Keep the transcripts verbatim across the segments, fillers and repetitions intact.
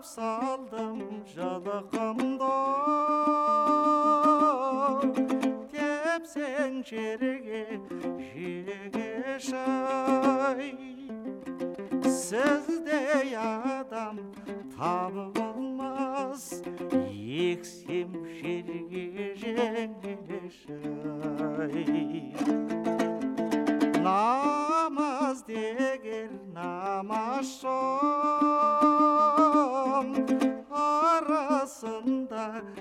салдым жалықымды, тепсең жерге жегеш-ай. Сіздей адам табылмас, ексем жерге жеңеш-ай. Намаз дегер намазшым, арасында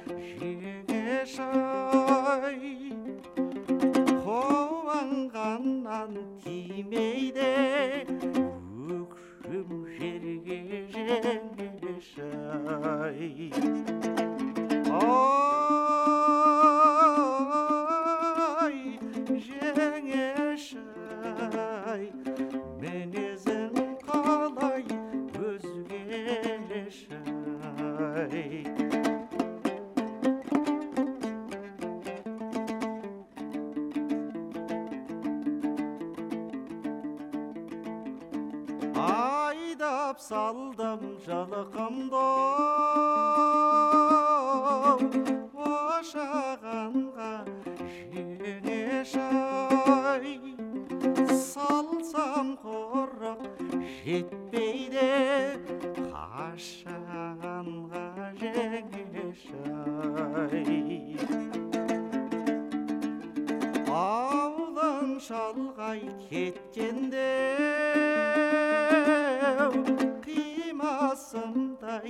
жегеш-ай. Қуанғаннан тимейді, өкшім жерге жеңеш-ай. Ой, жеңеш-ай, мінезің қалай өзгеш-ай. Айдап салдым жалықымды, ошағанға жеңеш-ай. Салсам құрық жетпейді, қашанға жеңеш-ай. Ауылың шалғай кеткенде, қимасымдай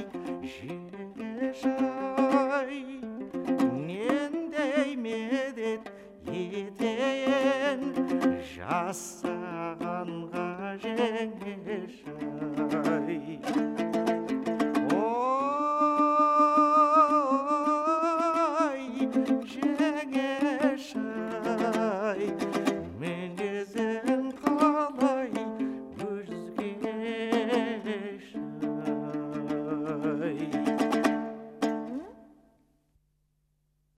жеңеш-ай. Нендей медет етейін, жасы